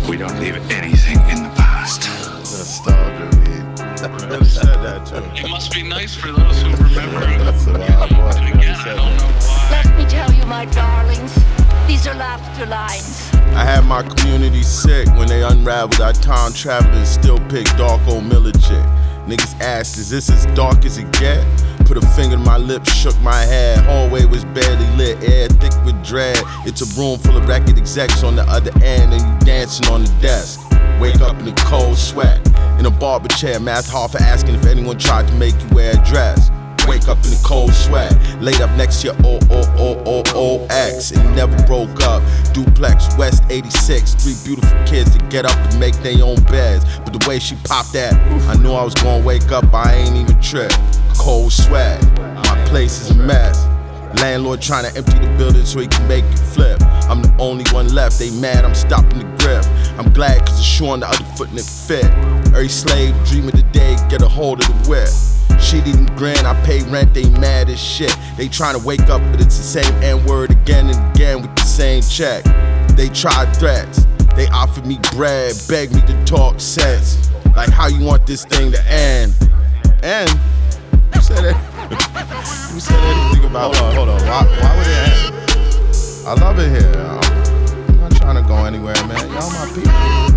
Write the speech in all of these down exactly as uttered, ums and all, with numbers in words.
We don't leave anything in the past. Nostalgia, man. Who said that too? It must be nice for those who remember. That's a wild boy. But again, I don't know why. Let me tell you, my darlings, these are laughter lines. I had my community sick when they unraveled our time travelers still pick dark old Miller chick. Niggas asked, is this as dark as it get? Put a finger to my lips, shook my head. Hallway was barely lit, air thick with dread. It's a room full of record execs on the other end, and you dancing on the desk. Wake up in a cold sweat, in a barber chair, Math Hoffa asking if anyone tried to make you wear a dress. Wake up in a cold sweat, laid up next to your O O O O O ex, and never broke up. Duplex, West eighty-six, three beautiful kids that get up and make their own beds. But the way she popped that, I knew I was gonna wake up, I ain't even trip. Cold sweat, my place is a mess. Landlord trying to empty the building so he can make it flip. I'm the only one left, they mad, I'm stopping the grip. I'm glad cause the shoe on the other foot and it fit. Every slave dream of the day, get a hold of the whip. Shit even grin, I pay rent, they mad as shit. They trying to wake up, but it's the same N-word again and again with the same check. They tried threats, they offered me bread, begged me to talk sense. Like how you want this thing to end? End? Who said it? Who said anything about Hold on, hold on, why, why would it end? I love it here. I'm not trying to go anywhere, man. Y'all my people.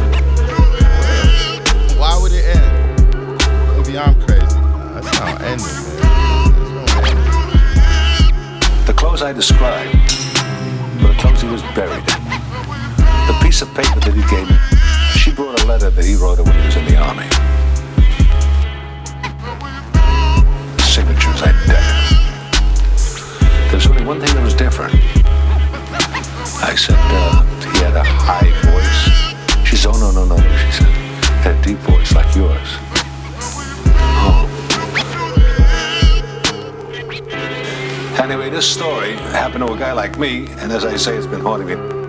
Why would it end? Maybe I'm crazy. That's how it ended, man. There's no ending. The clothes I described were the clothes he was buried in. The piece of paper that he gave me, she brought a letter that he wrote her when he was in the army. The signature's identical. There was only one thing that was different. I said, uh, he had a high voice. She said, oh, no, no, no, no, she said. He had a deep voice like yours. Oh. Anyway, this story happened to a guy like me, and as I say, it's been haunting me